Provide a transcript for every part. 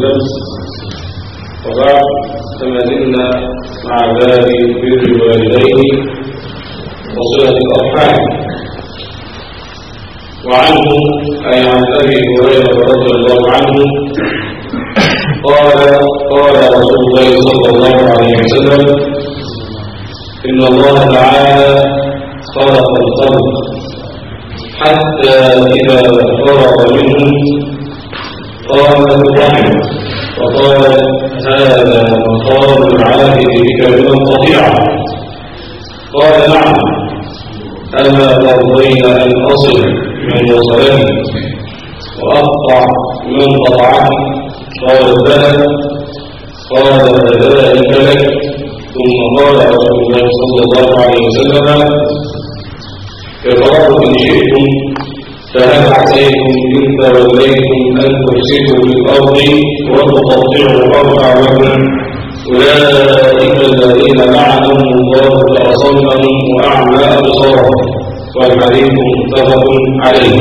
بالأمس. وبعد فما زلنا مع باب بر الوالدين وصلة الأرحام. وعنه أي عن أبي هريرة رضي الله عنه قال رسول الله صلى الله عليه وسلم: إن الله تعالى خلق الخلق حتى إذا فرغ منهم قامت الرحم فقال: هذا مقام العابد بك من الطبيعة. قال: نعم، أما ترضين أن أصل من وصلني وأقطع من قطعني؟ قال: بلى. قال: فذلك لك. ثم قال رسول الله صلى الله عليه وسلم: اقرأوا إن شئتم، فهل عسيتم إن توليتم أن تفسدوا في الأرض وتقطعوا أرحامكم؟ أولئك الذين لعنهم الله فأصمهم وأعمى أبصارهم. والحديث متفق عليه.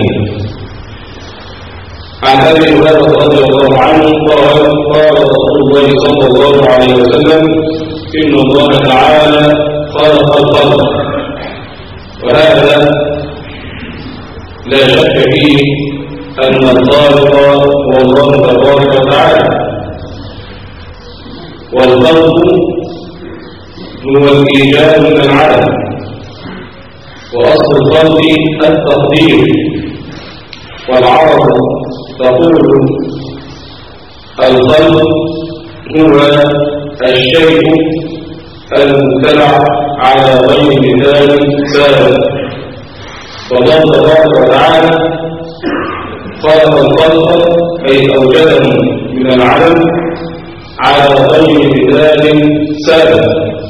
عن أبي هريرة رضي الله عنه قال رسول الله صلى الله عليه وسلم: إن الله تعالى خلق الخلق. وهذا لا شك فيه أن الخالق هو الله تبارك وتعالى، والخلق هو الإيجاد من العدم، وأصل الخلق التقدير. والعرب تقول: الخلق هو الشيء المبتلع على غير مثال سابق. والله تبارك وتعالى خلق الخلق أي أوجدهم من العدم على غير مثال سابق.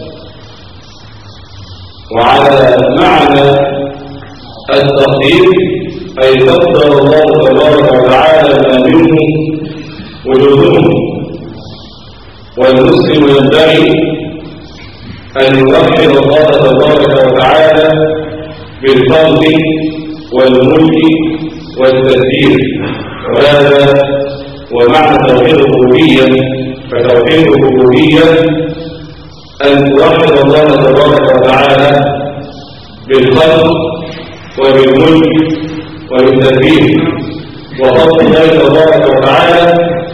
وعلى معنى التقدير أي قدر الله تبارك وتعالى ما منه وجودهم. والمسلم ينبغي أن يوحد الله تبارك وتعالى بالخلق والملك والتدبير، وهذا ومعنى توحيد الربوبية. فتوحيد الربوبية أن توحد الله تبارك وتعالى بالخلق وبالملك وبالتدبير. وخلق الله تبارك وتعالى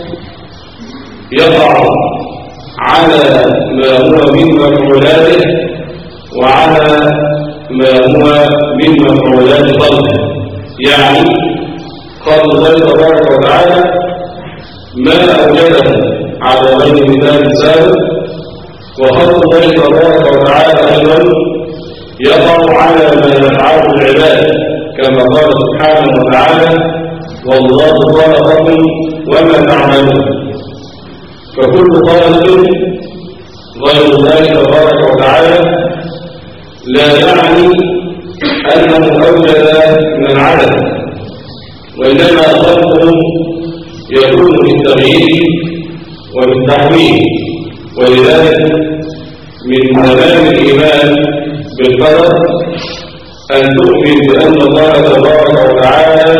يقع على ما هو من مفعولاته وعلى ما هو من مفعولات خلقه. يعني خلق الله تبارك وتعالى ما أوجده على غير مثال سابق، وخلق الله تبارك وتعالى أيضا يقع على ما يفعله العباد، كما قال سبحانه وتعالى: والله خلقكم وما تعملون. فكل خالق غير الله تبارك وتعالى لا يعني أنه أوجد من العدم، وإنما خلقهم يكون بالتغيير وبالتحويل. ولذلك من تمام الإيمان بالقدر أن تؤمن بأن الله تبارك وتعالى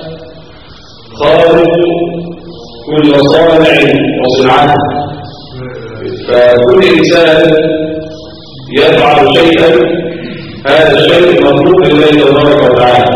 خالق كل صانع وصنعه. فكل إنسان يفعل شيئا هذا الشيء مطلوب لله تبارك وتعالى.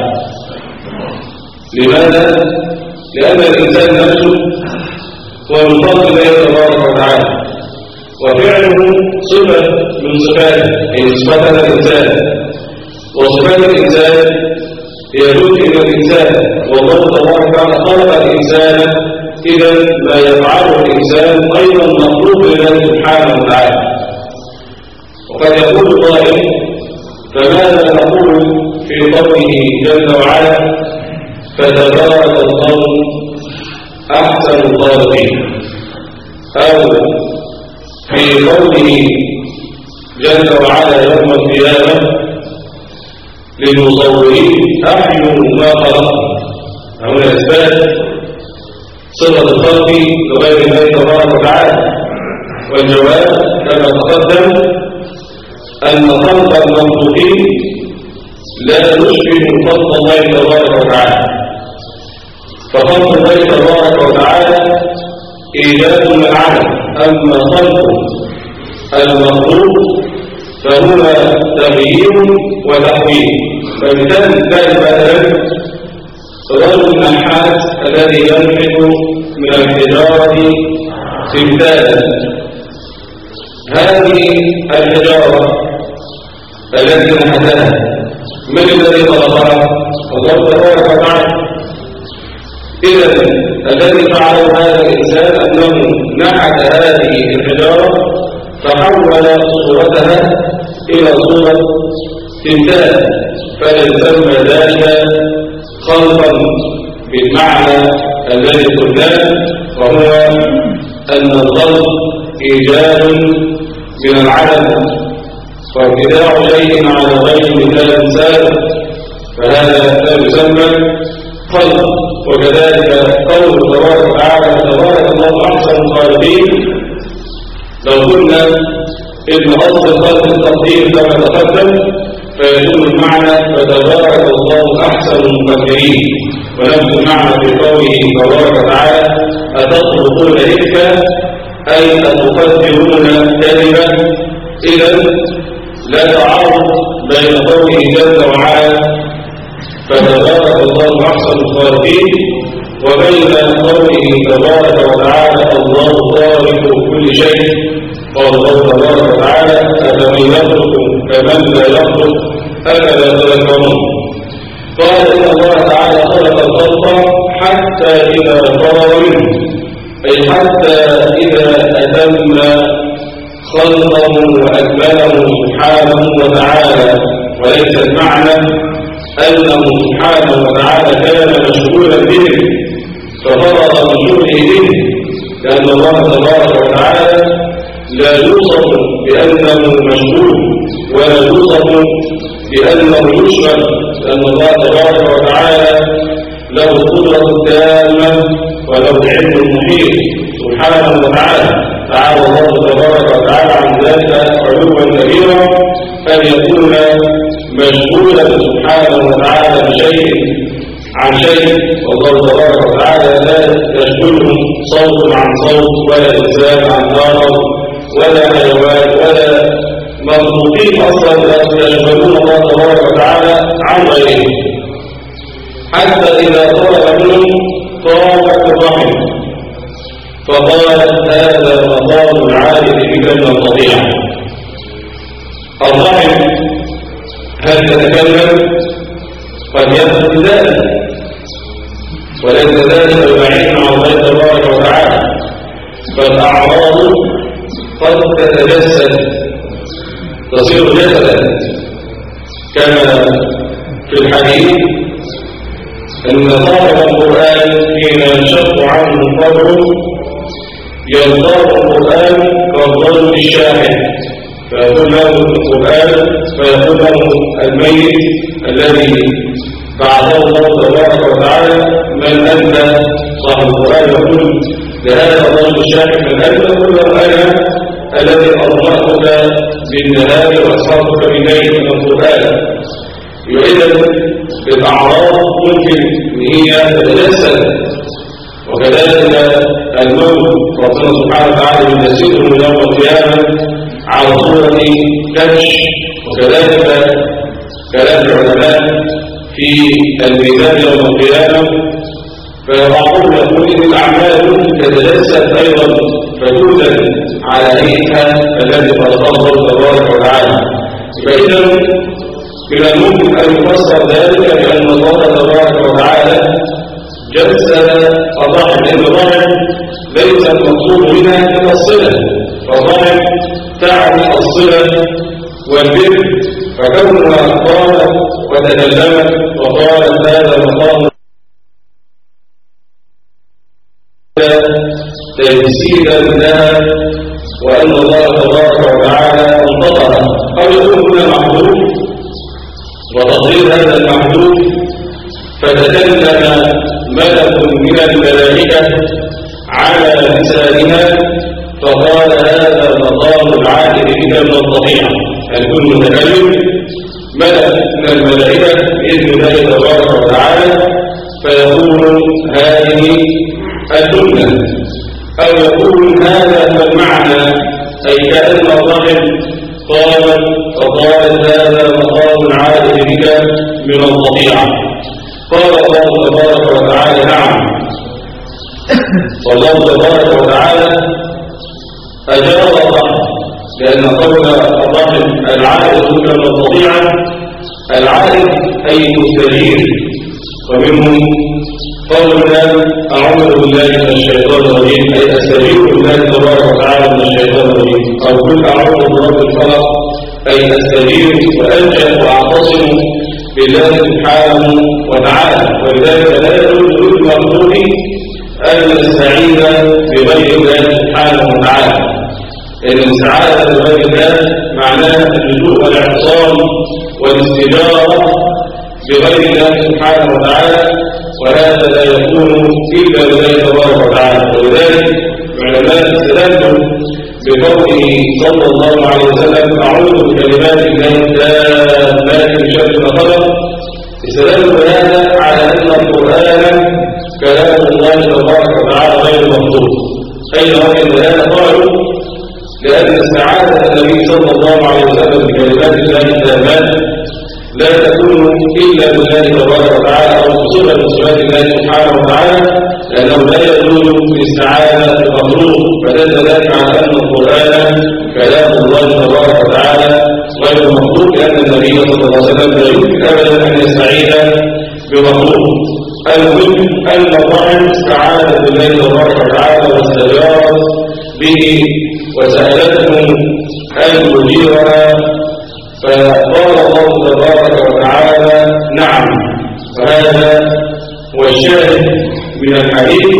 لماذا؟ لأن الإنسان نفسه هو من خلق الله تبارك وتعالى، وفعله صفة من صفاته، أي صفات الإنسان. وصفات الإنسان هي جزء من الإنسان، والله تبارك وتعالى خلق الإنسان، إذا ما يفعله الإنسان أيضا مطلوب لله سبحانه وتعالى. وقد يقول قائل: فماذا نقول في قوله جل وعلا: فتبارك الله أحسن الخالقين؟ أو في قوله جل وعلا يوم القيامة للمصورين: أحيوا ما خلقتم. هنا إثبات صفة الخلق لغير الله تبارك وتعالى. والجواب كما تقدم أن خلق المخلوقين لا يشبه خلق الله تبارك وتعالى. فخلق الله تبارك وتعالى إيجاد من العدم. أما خلق المخلوق فهو تغيير وتحويل. فمثال مثلا رجل النحاس الذي ينحت من الحجارة تمثالا. هذه الحجارة التي نحتها من الذي خلقها؟ الله تبارك وتعالى. إذا الذي فعله هذا الإنسان أنه نحت هذه الحجارة فحول صورتها إلى صورة تمثال، فيسمى ذلك خلقا بالمعنى الذي قلناه، وهو أن الخلق إيجاد من العدم وابتداع شيء على غير مثال سابق، فهذا لا يسمى خلق. وكذلك قول تبارك وتعالى تبارك الله أحسن الخالقين، لو قلنا إن أصل الخلق التقدير كما تقدم فيكون المعنى فتبارك الله أحسن المقدرين، ونفس المعنى في قوله تبارك وتعالى أتخلقون إفكا أي أتقدرون كلمة. إذا لا تعارض بين قوله جل وعلا فتبارك الله أحسن الخالقين وبين قوله تبارك وتعالى الله خالق كل شيء. قال الله تبارك وتعالى أفمن يخلق كمن لا يخلق أفلا تذكرون. قال إن الله تعالى خلق الخلق حتى إذا فرغ منه، أي حتى إذا أتم خلقه وأكمله سبحانه وتعالى، وليس المعنى أنه سبحانه وتعالى كان مشغولا بهم ففرغ من شغله بهم، لأن الله تبارك وتعالى لا يوصف بأنه مشغول ولا يوصف بأنه يشغل، لأن الله تبارك وتعالى له القدرة التامة وله العلم المحيط سبحانه وتعالى. تعالى الله تبارك وتعالى عن ذلك علوا كبيرا أن يكون مشغولا سبحانه وتعالى بشيء عن شيء، والله تبارك وتعالى لا يشغله صوت عن صوت ولا إنسان عن آخر ولا حيوان ولا مخلوقين أصلا لا يشغلون الله تبارك وتعالى عن غيره. حتى إذا طلب منهم طابت الرحم فقال هذا مقام العارف بك من الطبيعة. الرحم هل تتكلم؟ قد يدخل ذلك، وليس ذلك بعيد عن الله تبارك وتعالى، فالأعراض قد تتجسد تصير جسدا، كما في الحديث أن طالب القرآن حين ينشق عنه قبره يلقاه القرآن كالرجل الشاهد، فيقول له القرآن فيقول له الميت الذي بعثه الله تبارك وتعالى من أنت؟ صاحب القرآن يقول لهذا الرجل الشاهد من أنت؟ يقول له أنا الذي أرضعتك بالنهار وأصحابك بالليل من القرآن. إذا الأعراض ممكن أن هي تتجسد، وكذلك الموت ربنا سبحانه وتعالى يجسده يوم القيامة على صورة كبش، وكذلك كلام العلماء في الميزان يوم القيامة فبعضهم يقول إن الأعمال تتجسد أيضا فتوزن على هيئتها الذي خلقه الله تبارك وتعالى. فإذا من الممكن أن يفسر ذلك بأن الله تبارك وتعالى جسد الرحم، لأن الرحم ليس المقصود منها إلا الصلة، فالرحم تعني الصلة والبر، فكونها قالت وتكلمت وقالت هذا مقام تجسيدا لها وأن الله تبارك وتعالى انتظر، أو يكون هنا محدود وتقدير هذا المحدود فتكلم ملك من الملائكة على لسانها فقال هذا مقام العائد بك من الطبيعة، يكون متكلم ملك من الملائكة بإذن الله تبارك وتعالى فيقول هذه الجملة، أو أو يكون هذا المعنى أي كأن الرحم قال فقالت هذا مقام عائد بك من الطبيعة. قال الله تبارك وتعالى نعم. والله تبارك وتعالى أجار الرحم، لأن قول الرحم العائد بك من الطبيعة، العائد أي مستجير. ومنهم قولنا أعوذ بالله من الشيطان الرجيم، أي أستجير بالله تبارك وتعالى من الشيطان الرجيم، أو قل أعوذ برب الفلق، أي أستجير وألجأ وأعتصم بالله سبحانه وتعالى. ولذلك لا يجوز للمخلوق أن يستعين بغير الله سبحانه وتعالى، لأن الاستعانة بغير الله معناها اللجوء والاعتصام والاستجارة بغير الله سبحانه وتعالى، وهذا لا يكون إلا بالله تبارك وتعالى. ولذلك العلماء استدلوا بقوله صلى الله عليه وسلم أعوذ بكلمات الله التامات من شر ما خلق، استدلوا بهذا على أن القرآن كلام الله تبارك وتعالى غير مخلوق. أين وجد هذا؟ قالوا لأن استعاذة النبي صلى الله عليه وسلم بكلمات الله التامات لا تكون إلا بالله تبارك وتعالى أو بصفة من صفات الله سبحانه وتعالى، لأنه لا يجوز الاستعاذة بمخلوق، فدل ذلك على أن القرآن كلام الله تبارك وتعالى غير مخلوق، لأن النبي صلى الله عليه وسلم لا يمكن أبدا أن يستعيذ بمخلوق. المهم أن الرحم استعاذ بالله تبارك وتعالى واستجارت به وسألته أن يجيرها، فقال الله تبارك وتعالى نعم. فهذا هو الشاهد من الحديث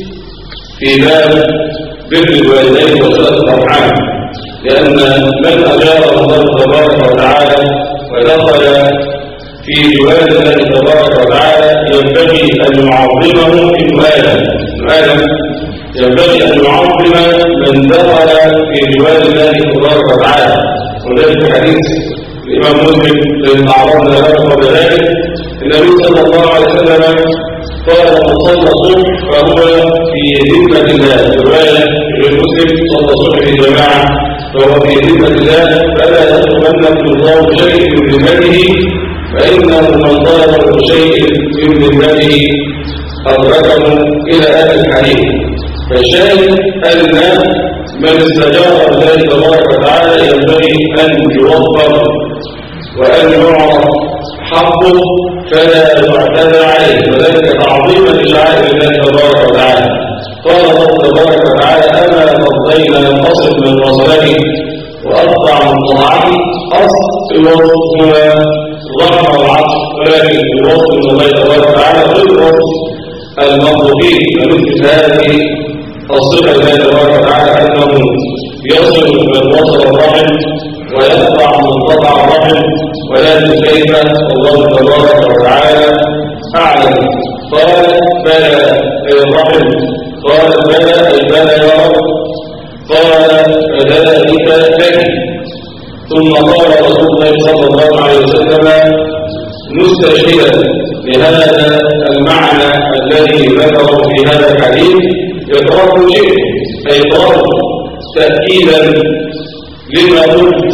في باب بر الوالدين وصلة الأرحام، لأن من أجاره الله تبارك وتعالى ودخل في جوار الله تبارك وتعالى ينبغي أن يعظمه ابن آدم، ينبغي أن يعظم من دخل في جوار الله تبارك وتعالى. وذلك حديث الإمام مسلم الذي تعرضنا له قبل ذلك، النبي صلى الله عليه وسلم قال من صلى الصبح فهو في ذمة الله. رواية المسلم صلى الصبح في جماعة فهو في ذمة الله، فلا يطلبنكم الله شيء من ذمته، فإنه من طلب شيء من ذمته أدركه إلى آخر الحديث. فالشاهد أن من استجار الله تبارك وتعالى ينبغي أن يوفر وأن يعرف حقه فلا يعتدى عليه، وذلك تعظيما لشعائر الله تبارك وتعالى. قال الله تبارك وتعالى أما ترضين أن أصل من وصلتي وأقطع من طاعتي. أصل الوصف هو ظهر العصر، ولكن الوصف من الله تبارك وتعالى غير وصف المخلوقين. فمثل هذه الصفة الله تبارك وتعالى أنه يصل من وصل الرحم ويقطع من قطع الرحم، ولكن كيف الله تبارك وتعالى أعلم. قال بلى الرحم، قال بلى أي بلى يا رب، قال فذلك لك. ثم قال رسول الله صلى الله عليه وسلم مستشهدا لهذا المعنى الذي ذكره في هذا الحديث يقرأه شيء، أي قرأه تأكيدا لما قلت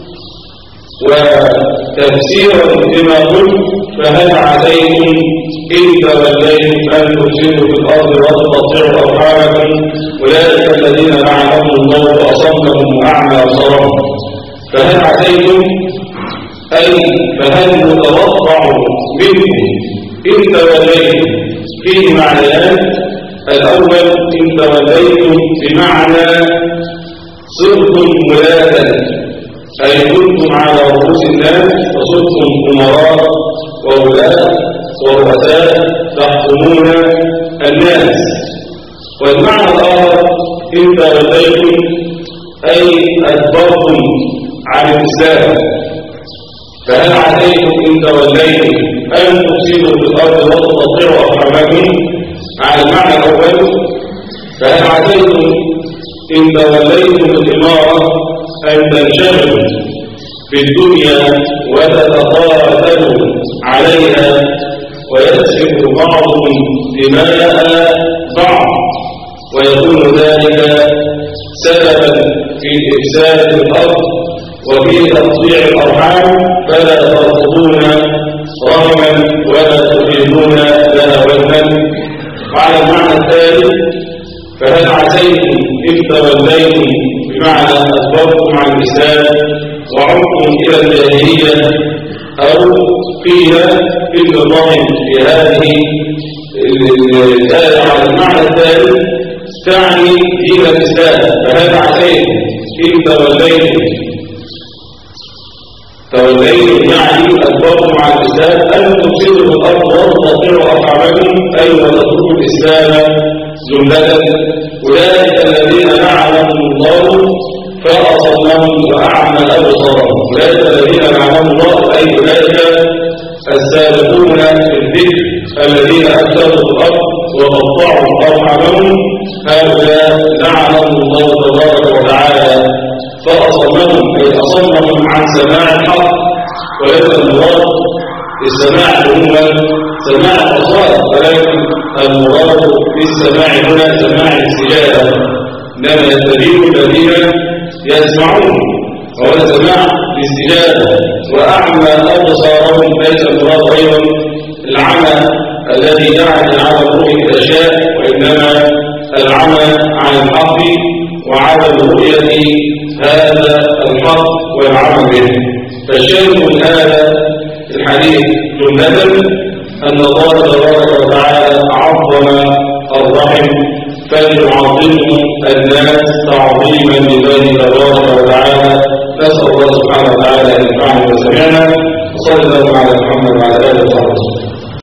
وتفسيرا لما قلت. فهل عسيتم إن توليتم أن تفسدوا في الأرض وتقطعوا أرحامكم أولئك الذين لعنهم الله وأصمهم وأعمى أبصارهم. فهل عسيتم أي فهل متوقع منكم إن توليتم فيه معنيان. الأول إن توليتم بمعنى صرتم ولاة، أي كنتم على رؤوس الناس وصرتم أمراء وولاة ورؤساء تحكمون الناس. والمعنى الآخر إن توليتم أي أدبرتم عن الإسلام. فهل عسيتم إن توليتم أن تفسدوا في الأرض وتقطعوا أرحامكم على المعنى الأول. فهل عسيتم إن توليتم الإمارة أن تنشغلوا بالدنيا وتتقاتلوا عليها ويسفك بعضكم دماء بعض ويكون ذلك سببا في إفساد الأرض وفي تقطيع الأرحام، فلا ترفضون رحما ولا تحلون لها وزنا. وعلى المعنى الثالث: فهل عسيتم إن توليتم بمعنى أدبرتم عن الإسلام وعدتم إلى الجاهلية، أو قيل إن الرحم في هذه الآية على المعنى الثالث تعني دين الإسلام. فهل عسيتم إن توليتم يعني أدبرتم عن الإسلام أن تفسدوا في الأرض وتقطعوا أرحامكم، أي وتتركوا الإسلام جملة. أولئك الذين لعنهم الله فأصمهم وأعمى أبصارهم. أولئك الذين لعنهم الله، أي أولئك السابقون في الذكر الذين أفسدوا في الأرض وقطعوا أرحامهم، هؤلاء لعنهم الله تبارك وتعالى فأصمهم، أي أصمهم عن سماع الحق. وليس المراد بالسماع عموما سماع الأصوات، ولكن المراد بالسماع هنا سماع الاستجابة، إنما يستجيب الذين يسمعون، وهو سماع الاستجابة. وأعمى أبصارهم، ليس المراد أيضا العمى الذي يعني عدم رؤية الأشياء، وإنما العمى عن الحق وعدم رؤية هذا الحق والعمل به. فالشاهد من هذا الحديث جملة أن الله تبارك